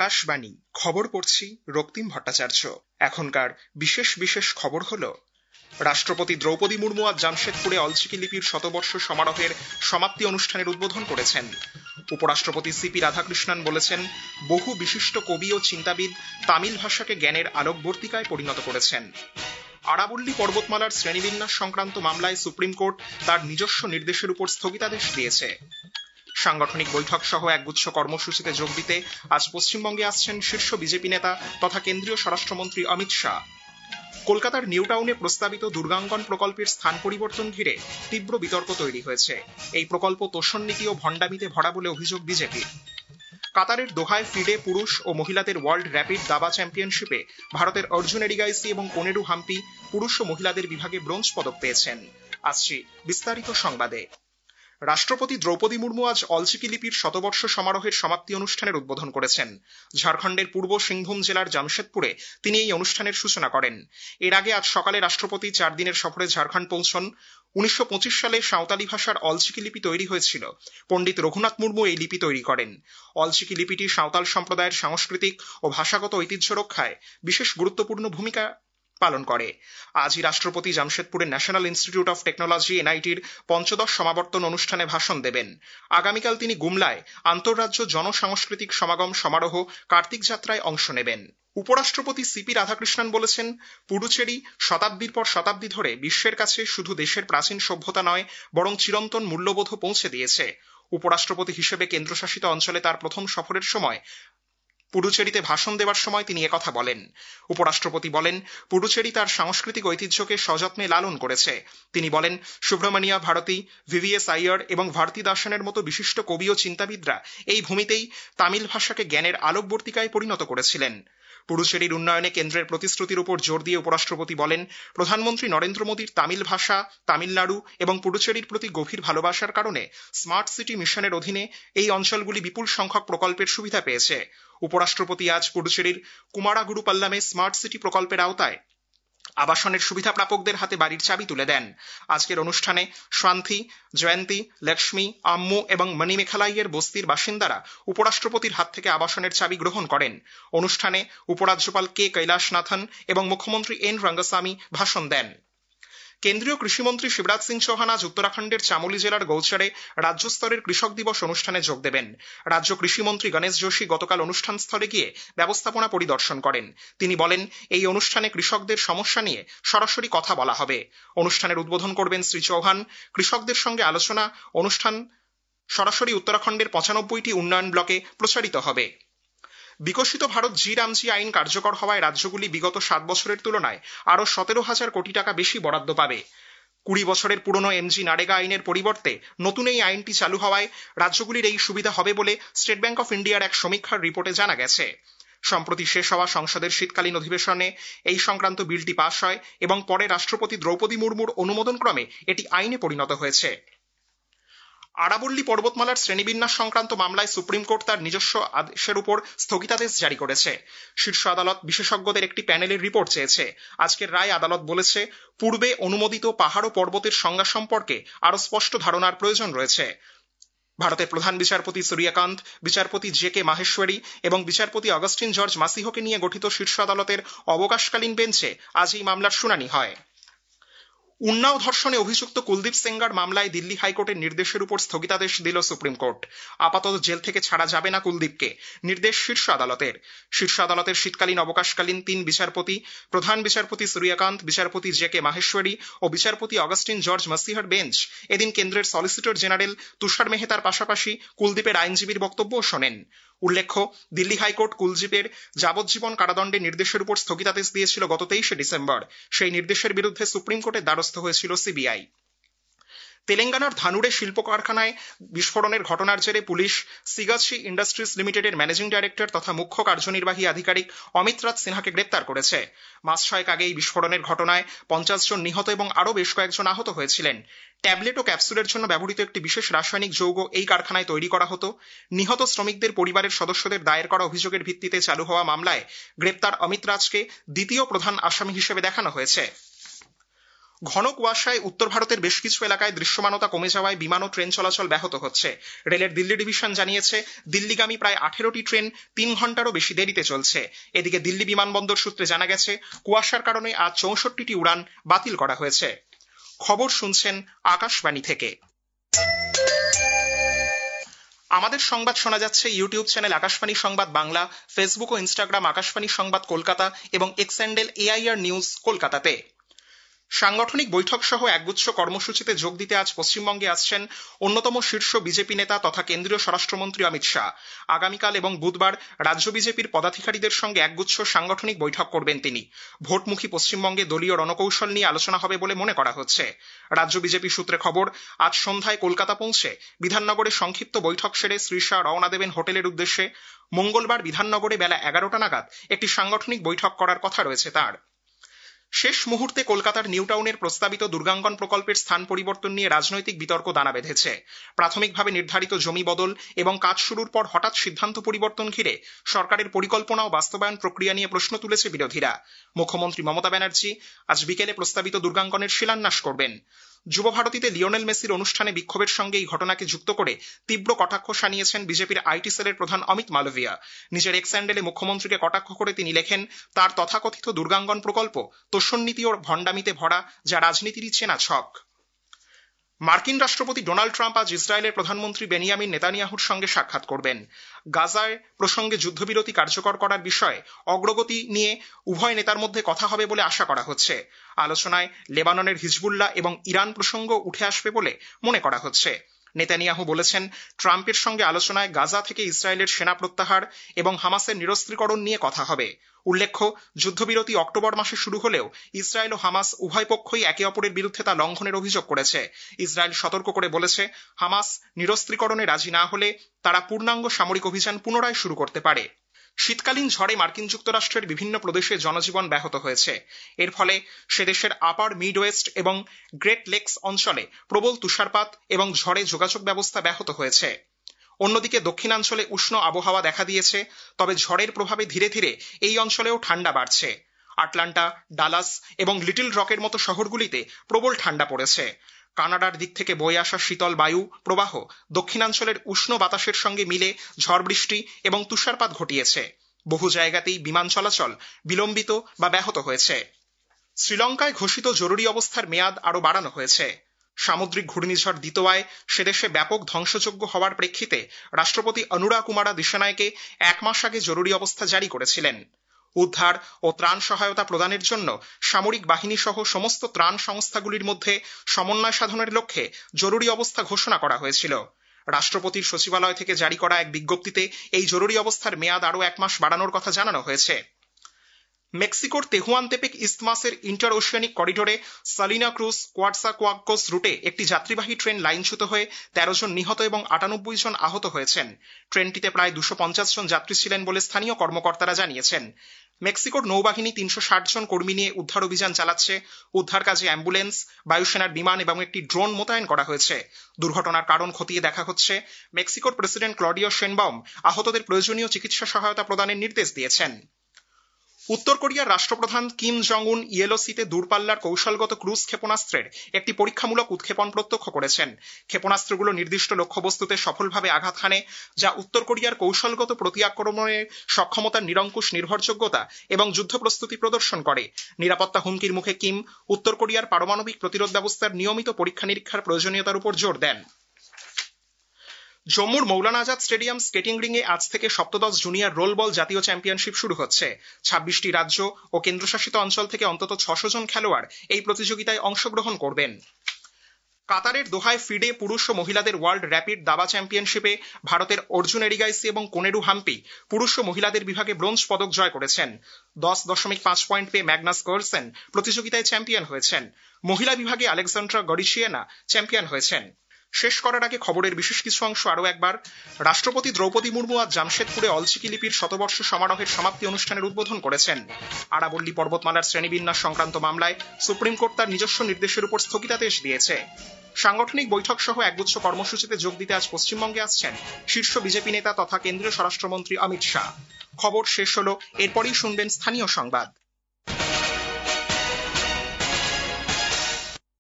আকাশবাণী খবর পড়ছি রক্তিম ভট্টাচার্য। এখনকার বিশেষ বিশেষ খবর হলো, রাষ্ট্রপতি দ্রৌপদী মুর্মু আজ জামশেদপুরে অলচিকি লিপির শতবর্ষ সমারোহের সমাপ্তি অনুষ্ঠানের উদ্বোধন করেছেন। উপরাষ্ট্রপতি সিপি রাধাকৃষ্ণন বলেছেন, বহু বিশিষ্ট কবি ও চিন্তাবিদ তামিল ভাষাকে জ্ঞানের আলোকবর্তিকায় পরিণত করেছেন। আরাবল্লী পর্বতমালার শ্রেণীবিন্যাস সংক্রান্ত মামলায় সুপ্রিম কোর্ট তার নিজস্ব নির্দেশের উপর স্থগিতাদেশ দিয়েছে। সাংগঠনিক বৈঠক সহ একগুচ্ছ কর্মসূচিতে যোগ দিতে আজ পশ্চিমবঙ্গে আসছেন শীর্ষ বিজেপি নেতা তথা কেন্দ্রীয় স্বরাষ্ট্রমন্ত্রী অমিত শাহ। কলকাতার নিউ টাউনে প্রস্তাবিত দুর্গাঙ্গন প্রকল্পের স্থান পরিবর্তন ঘিরে তীব্র বিতর্ক তৈরি হয়েছে। এই প্রকল্প তোষণ নীতি ও ভণ্ডামিতে ভরা বলে অভিযোগ বিজেপির। কাতারের দোহায় ফিডে পুরুষ ও মহিলাদের ওয়ার্ল্ড র্যাপিড দাবা চ্যাম্পিয়নশিপে ভারতের অর্জুন এডিগাইসি এবং কোনেরু হাম্পি পুরুষ ও মহিলাদের বিভাগে ব্রোঞ্জ পদক পেয়েছেন। আসছি বিস্তারিত সংবাদে। রাষ্ট্রপতি দ্রৌপদী মুর্মু আজ অলচিকি লিপির শতবর্ষ সমারোহের সমাপ্তি অনুষ্ঠানের উদ্বোধন করেছেন। ঝাড়খণ্ডের পূর্ব সিংভূম জেলার জামশেদপুরে তিনি এই অনুষ্ঠানের সূচনা করেন। এর আগে আজ সকালে রাষ্ট্রপতি 4 দিনের সফরে ঝাড়খণ্ড পৌঁছন। 1925 সালে সাঁওতালি ভাষার অলচিকি লিপি তৈরি হয়েছিল। পণ্ডিত রঘুনাথ মুর্মু এই লিপি তৈরি করেন। অলচিকি লিপিটি সাঁওতাল সম্প্রদায়ের সাংস্কৃতিক ও ভাষাগত ঐতিহ্য রক্ষায় বিশেষ গুরুত্বপূর্ণ ভূমিকা পালন করে। আজই রাষ্ট্রপতি জামশেদপুরের ন্যাশনাল ইনস্টিটিউট অফ টেকনোলজি এনআইটির ৫ম সমাবর্তন অনুষ্ঠানে ভাষণ দেবেন। আগামীকাল তিনি গুমলায় আন্তঃরাজ্য জনসাংস্কৃতিক সমাগম সমারোহ কার্তিক যাত্রায় অংশ নেবেন। উপরাষ্ট্রপতি সিপি রাধাকৃষ্ণন বলেছেন, পুডুচেরি শতাব্দীর পর শতাব্দী ধরে বিশ্বের কাছে শুধু দেশের প্রাচীন সভ্যতা নয়, বরং চিরন্তন মূল্যবোধও পৌঁছে দিয়েছে। উপরাষ্ট্রপতি হিসেবে কেন্দ্রশাসিত অঞ্চলে তার প্রথম সফরের সময় পুডুচেরিতে ভাষণ দেওয়ার সময় তিনি একথা বলেন। উপরাষ্ট্রপতি বলেন, পুডুচেরি তার সাংস্কৃতিক ঐতিহ্যকে সযত্নে লালন করেছে। তিনি বলেন, সুব্রমণিয়া ভারতী, ভিভিএস আইয়ার এবং ভারতী দাসনের মতো বিশিষ্ট কবি ও চিন্তাবিদরা এই ভূমিতেই তামিল ভাষাকে জ্ঞানের আলোকবর্তিকায় পরিণত করেছিলেন। পুডুচেরির উন্নয়নে কেন্দ্রের প্রতিশ্রুতির উপর জোর দিয়ে উপরাষ্ট্রপতি বলেন, প্রধানমন্ত্রী নরেন্দ্র মোদীর তামিল ভাষা, তামিলনাড়ু এবং পুডুচেরির প্রতি গভীর ভালোবাসার কারণে স্মার্ট সিটি মিশনের অধীনে এই অঞ্চলগুলি বিপুল সংখ্যক প্রকল্পের সুবিধা পেয়েছে। উপরাষ্ট্রপতি আজ পুডুচেরির কুমারাগুরুপাল্লামে স্মার্ট সিটি প্রকল্পের আওতায় আবাসনের সুবিধা প্রাপকদের হাতে বাড়ির চাবি তুলে দেন। আজকের অনুষ্ঠানে শান্তি, জয়ন্তী, লক্ষ্মী, আম্মু এবং মণিমেখালাইয়ের বস্তির বাসিন্দারা উপরাষ্ট্রপতির হাত থেকে আবাসনের চাবি গ্রহণ করেন। অনুষ্ঠানে উপরাজ্যপাল কে কৈলাসনাথন এবং মুখ্যমন্ত্রী এন রঙ্গস্বামী ভাষণ দেন। কেন্দ্রীয় কৃষিমন্ত্রী শিবরাজ সিং চৌহান আজ উত্তরাখণ্ডের চামোলি জেলার গৌচরে রাজ্য স্তরের কৃষক দিবস অনুষ্ঠানে যোগ দেবেন। রাজ্য কৃষিমন্ত্রী গণেশ যোশী গতকাল অনুষ্ঠানস্থলে গিয়ে ব্যবস্থাপনা পরিদর্শন করেন। তিনি বলেন, এই অনুষ্ঠানে কৃষকদের সমস্যা নিয়ে সরাসরি কথা বলা হবে। অনুষ্ঠানের উদ্বোধন করবেন শ্রী চৌহান। কৃষকদের সঙ্গে আলোচনা অনুষ্ঠান সরাসরি উত্তরাখণ্ডের 95টি উন্নয়ন ব্লকে প্রচারিত হবে। বিকশিত ভারত জি রামজি আইন কার্যকর হওয়ায় রাজ্যগুলি বিগত 7 বছরের তুলনায় আরও 17,000 কোটি টাকা বেশি বরাদ্দ পাবে। 20 বছরের পুরনো এমজি নারেগা আইনের পরিবর্তে নতুন এই আইনটি চালু হওয়ায় রাজ্যগুলির এই সুবিধা হবে বলে স্টেট ব্যাংক অফ ইন্ডিয়ার এক সমীক্ষার রিপোর্টে জানা গেছে। সম্প্রতি শেষ হওয়া সংসদের শীতকালীন অধিবেশনে এই সংক্রান্ত বিলটি পাস হয় এবং পরে রাষ্ট্রপতি দ্রৌপদী মুর্মুর অনুমোদনক্রমে এটি আইনে পরিণত হয়েছে। আরাবল্লী পর্বতমালার শ্রেণীবিন্যাস সংক্রান্ত মামলায় সুপ্রিম কোর্ট তার নিজস্ব আদেশের উপর স্থগিতাদেশ জারি করেছে। শীর্ষ আদালত বিশেষজ্ঞদের একটি প্যানেলের রিপোর্ট চেয়েছে। আজকের রায়ে আদালত বলেছে, পূর্বে অনুমোদিত পাহাড় ও পর্বতের সংজ্ঞা সম্পর্কে আরও স্পষ্ট ধারণার প্রয়োজন রয়েছে। ভারতের প্রধান বিচারপতি সূর্যকান্ত, বিচারপতি জে কে মাহেশ্বরী এবং বিচারপতি অগাস্টিন জর্জ মাসিহোকে নিয়ে গঠিত শীর্ষ আদালতের অবকাশকালীন বেঞ্চে আজ এই মামলার শুনানি হয়। উন্নাও ধর্ষণে অভিযুক্ত কুলদীপ সেঙ্গার মামলায় দিল্লি হাইকোর্টের নির্দেশের উপর স্থগিতাদেশ দিল সুপ্রিম কোর্ট। আপাতত জেল থেকে ছাড়া যাবে না কুলদীপকে, নির্দেশ শীর্ষ আদালতের। শীর্ষ আদালতের শীতকালীন অবকাশকালীন 3 বিচারপতি, প্রধান বিচারপতি সূর্যকান্ত, বিচারপতি জে কে মাহেশ্বরী ও বিচারপতি অগাস্টিন জর্জ মাসিহার বেঞ্চ এদিন কেন্দ্রের সলিসিটর জেনারেল তুষার মেহতার পাশাপাশি কুলদীপের আইনজীবীর বক্তব্যও শোনেন। উল্লেখ্য, দিল্লি হাইকোর্ট কুলদীপের যাবজ্জীবন কারাদণ্ডের নির্দেশের উপর স্থগিতাদেশ দিয়েছিল গত 23শে ডিসেম্বর। সেই নির্দেশের বিরুদ্ধে সুপ্রিম কোর্টের দ্বারস্থ হয়েছিল সিবিআই। তেলেঙ্গানার ধানুরে শিল্প কারখানায় বিস্ফোরণের ঘটনার জেরে পুলিশ সিগাচি ইন্ডাস্ট্রিজ লিমিটেডের ম্যানেজিং ডাইরেক্টর তথা মুখ্য কার্যনির্বাহী আধিকারিক অমিত রাজ সিনহাকে গ্রেপ্তার করেছে। মাস 6 আগে এই বিস্ফোরণের ঘটনায় 50 জন নিহত এবং আরও বেশ কয়েকজন আহত হয়েছিলেন। ট্যাবলেট ও ক্যাপসুলের জন্য ব্যবহৃত একটি বিশেষ রাসায়নিক যৌগ এই কারখানায় তৈরি করা হতো। নিহত শ্রমিকদের পরিবারের সদস্যদের দায়ের করা অভিযোগের ভিত্তিতে চালু হওয়া মামলায় গ্রেপ্তার অমিত রাজকে দ্বিতীয় প্রধান আসামি হিসেবে দেখানো হয়েছে। ঘন কুয়াশায় উত্তর ভারতের বেশ কিছু এলাকায় দৃশ্যমানতা কমে যাওয়ায় বিমান ও ট্রেন চলাচল ব্যাহত হচ্ছে। রেলের দিল্লি ডিভিশন জানিয়েছে, দিল্লিগামী প্রায় 18টি ট্রেন 3 ঘন্টারও বেশি দেরিতে চলছে। এদিকে দিল্লি বিমানবন্দর সূত্রে জানা গেছে, কুয়াশার কারণে আজ 64টি উড়ান বাতিল করা হয়েছে। খবর শুনছেন আকাশবাণী থেকে। আমাদের সংবাদ শোনা যাচ্ছে ইউটিউব চ্যানেল আকাশবাণী সংবাদ বাংলা, ফেসবুক ও ইনস্টাগ্রাম আকাশবাণী সংবাদ কলকাতা এবং এক্স হ্যান্ডেল AIR নিউজ কলকাতাতে। সাংগঠনিক বৈঠক সহ একগুচ্ছ কর্মসূচিতে যোগ দিতে আজ পশ্চিমবঙ্গে আসছেন অন্যতম শীর্ষ বিজেপি নেতা তথা কেন্দ্রীয় স্বরাষ্ট্রমন্ত্রী অমিত শাহ। আগামীকাল এবং বুধবার রাজ্য বিজেপির পদাধিকারীদের সঙ্গে একগুচ্ছ সাংগঠনিক বৈঠক করবেন তিনি। ভোটমুখী পশ্চিমবঙ্গে দলীয় রণকৌশল নিয়ে আলোচনা হবে বলে মনে করা হচ্ছে। রাজ্য বিজেপি সূত্রে খবর, আজ সন্ধ্যায় কলকাতা পৌঁছে বিধাননগরে সংক্ষিপ্ত বৈঠক সেরে শ্রী শাহ রওনা দেবেন হোটেলের উদ্দেশ্যে। মঙ্গলবার বিধাননগরে বেলা 11টা নাগাদ একটি সাংগঠনিক বৈঠক করার কথা রয়েছে তাঁর। শেষ মুহূর্তে কলকাতার নিউ টাউনের প্রস্তাবিত দুর্গাঙ্গন প্রকল্পের স্থান পরিবর্তন নিয়ে রাজনৈতিক বিতর্ক দানা বেঁধেছে। প্রাথমিকভাবে নির্ধারিত জমি বদল এবং কাজ শুরুর পর হঠাৎ সিদ্ধান্ত পরিবর্তন ঘিরে সরকারের পরিকল্পনা ও বাস্তবায়ন প্রক্রিয়া নিয়ে প্রশ্ন তুলেছে বিরোধীরা। মুখ্যমন্ত্রী মমতা ব্যানার্জি আজ বিকেলে প্রস্তাবিত দুর্গাঙ্গনের শিলান্যাস করবেন। যুবভারতীতে লিওনেল মেসির অনুষ্ঠানে বিক্ষোভের সঙ্গে এই ঘটনাকে যুক্ত করে তীব্র কটাক্ষ শানিয়েছেন বিজেপির আইটি সেলের প্রধান অমিত মালভিয়া। নিজের এক্স হ্যান্ডেলে মুখ্যমন্ত্রীকে কটাক্ষ করে তিনি লেখেন, তার তথাকথিত দুর্গাঙ্গন প্রকল্প তোষণনীতি ও ভণ্ডামিতে ভরা, যা রাজনীতিরই চেনা ছক। মার্কিন রাষ্ট্রপতি ডোনাল্ড ট্রাম্প আজ ইসরায়েলের প্রধানমন্ত্রী বেনিয়ামিন নেতানিয়াহুর সঙ্গে সাক্ষাৎ করবেন। গাজায় প্রসঙ্গে যুদ্ধবিরতি কার্যকর করার বিষয়ে অগ্রগতি নিয়ে উভয় নেতার মধ্যে কথা হবে বলে আশা করা হচ্ছে। আলোচনায় লেবাননের হিজবুল্লাহ এবং ইরান প্রসঙ্গ উঠে আসবে বলে মনে করা হচ্ছে। নেতানিয়াহু বলেছেন, ট্রাম্পের সঙ্গে আলোচনায় গাজা থেকে ইসরায়েলের সেনা প্রত্যাহার এবং হামাসের নিরস্ত্রীকরণ নিয়ে কথা হবে। উল্লেখ্য, যুদ্ধবিরতি অক্টোবর মাসে শুরু হলেও ইসরায়েল ও হামাস উভয় পক্ষই একে অপরের বিরুদ্ধে তা লঙ্ঘনের অভিযোগ করেছে। ইসরায়েল সতর্ক করে বলেছে, হামাস নিরস্ত্রীকরণে রাজি না হলে তারা পূর্ণাঙ্গ সামরিক অভিযান পুনরায় শুরু করতে পারে। শীতকালীন ঝড়ে মার্কিন যুক্তরাষ্ট্রের বিভিন্ন প্রদেশে জনজীবন ব্যাহত হয়েছে। এর ফলে সে দেশের আপার মিডওয়েস্ট এবং গ্রেট লেকস অঞ্চলে প্রবল তুষারপাত এবং ঝড়ে যোগাযোগ ব্যবস্থা ব্যাহত হয়েছে। অন্যদিকে দক্ষিণাঞ্চলে উষ্ণ আবহাওয়া দেখা দিয়েছে, তবে ঝড়ের প্রভাবে ধীরে ধীরে এই অঞ্চলেও ঠান্ডা বাড়ছে। আটলান্টা, ডালাস এবং লিটল রকের মতো শহরগুলিতে প্রবল ঠান্ডা পড়েছে। কানাডার দিক থেকে বয়ে আসা শীতল বায়ু প্রবাহ দক্ষিণাঞ্চলের উষ্ণ বাতাসের সঙ্গে মিলে ঝড় বৃষ্টি এবং তুষারপাত ঘটিয়েছে। বহু জায়গাতেই বিমান চলাচল বিলম্বিত বা ব্যাহত হয়েছে। শ্রীলঙ্কায় ঘোষিত জরুরি অবস্থার মেয়াদ আরও বাড়ানো হয়েছে। সামুদ্রিক ঘূর্ণিঝড় দিতোয়ায় সেদেশে ব্যাপক ধ্বংসযজ্ঞ হওয়ার প্রেক্ষিতে রাষ্ট্রপতি অনুরা কুমারা দিশানায়কে 1 মাস আগে জরুরি অবস্থা জারি করেছিলেন। উদ্ধার ও ত্রাণ সহায়তা প্রদানের জন্য সামরিক বাহিনী সহ সমস্ত ত্রাণ সংস্থাগুলির মধ্যে সমন্বয় সাধনের লক্ষ্যে জরুরি অবস্থা ঘোষণা করা হয়েছিল। রাষ্ট্রপতির সচিবালয় থেকে জারি করা এক বিজ্ঞপ্তিতে এই জরুরি অবস্থার মেয়াদ আরও 1 মাস বাড়ানোর কথা জানানো হয়েছে। মেক্সিকোর তেহুয়ান্তেপেক ইস্তমাসের ইন্টার ওশিয়ানিক করিডোরে সালিনা ক্রুজ কোয়াটসাকোয়াকোস রুটে একটি যাত্রীবাহী ট্রেন লাইনচ্যুত হয়ে 13 জন নিহত এবং 98 জন আহত হয়েছেন। ট্রেনটিতে প্রায় 250 জন যাত্রী ছিলেন বলে স্থানীয় কর্মকর্তারা জানিয়েছেন। মেক্সিকোর নৌবাহিনী 360 জন কর্মী নিয়ে উদ্ধার অভিযান চালাচ্ছে। উদ্ধার কাজে অ্যাম্বুলেন্স, বায়ুসেনার বিমান এবং একটি ড্রোন মোতায়েন করা হয়েছে। দুর্ঘটনার কারণ খতিয়ে দেখা হচ্ছে। মেক্সিকোর প্রেসিডেন্ট ক্লডিও শেনবাউম আহতদের প্রয়োজনীয় চিকিৎসা সহায়তা প্রদানের নির্দেশ দিয়েছেন। উত্তর কোরিয়ার রাষ্ট্রপ্রধান কিম জং উন ইয়েলোসিতে দূরপাল্লার কৌশলগত ক্রুজ ক্ষেপণাস্ত্রের একটি পরীক্ষামূলক উৎক্ষেপণ প্রত্যক্ষ করেছেন। ক্ষেপণাস্ত্রগুলো নির্দিষ্ট লক্ষ্যবস্তুতে সফলভাবে আঘাত হানে, যা উত্তর কোরিয়ার কৌশলগত প্রতিআক্রমণের সক্ষমতার নিরঙ্কুশ নির্ভরযোগ্যতা এবং যুদ্ধ প্রস্তুতি প্রদর্শন করে। নিরাপত্তা হুমকির মুখে কিম উত্তর কোরিয়ার পারমাণবিক প্রতিরোধ ব্যবস্থার নিয়মিত পরীক্ষা নিরীক্ষার প্রয়োজনীয়তার উপর জোর দেন। জম্মুর মৌলানা আজাদ স্টেডিয়াম স্কেটিং রিংয়ে আজ থেকে সপ্তদশ জুনিয়র রোল বল জাতীয় চ্যাম্পিয়নশিপ শুরু হচ্ছে। 26টি রাজ্য ও কেন্দ্রশাসিত অঞ্চল থেকে অন্তত 600 জন খেলোয়াড় এই প্রতিযোগিতায় অংশগ্রহণ করবেন। কাতারের দোহায় ফিডে পুরুষ ও মহিলাদের ওয়ার্ল্ড র্যাপিড দাবা চ্যাম্পিয়নশিপে ভারতের অর্জুন এরিগাইসি এবং কোনেরু হাম্পি পুরুষ ও মহিলাদের বিভাগে ব্রোঞ্জ পদক জয় করেছেন। 10.5 পয়েন্ট পেয়ে ম্যাগনাস কার্লসেন প্রতিযোগিতায় চ্যাম্পিয়ন হয়েছেন। মহিলা বিভাগে আলেকজান্ড্রা গরিশিয়েনা চ্যাম্পিয়ন হয়েছেন। শেষ করার আগে খবরের বিশেষ কিছু অংশ আরও একবার। রাষ্ট্রপতি দ্রৌপদী মুর্মু আজ জামশেদপুরে অলচিকি লিপির শতবর্ষ সমারোহের সমাপ্তি অনুষ্ঠানের উদ্বোধন করেছেন। আরাবল্লী পর্বতমালার শ্রেণীবিন্যাস সংক্রান্ত মামলায় সুপ্রিম কোর্ট তার নিজস্ব নির্দেশের উপর স্থগিতাদেশ দিয়েছে। সাংগঠনিক বৈঠক সহ একগুচ্ছ কর্মসূচিতে যোগ দিতে আজ পশ্চিমবঙ্গে আসছেন শীর্ষ বিজেপি নেতা তথা কেন্দ্রীয় স্বরাষ্ট্রমন্ত্রী অমিত শাহ। খবর শেষ হলো, এরপরই শুনবেন স্থানীয় সংবাদ।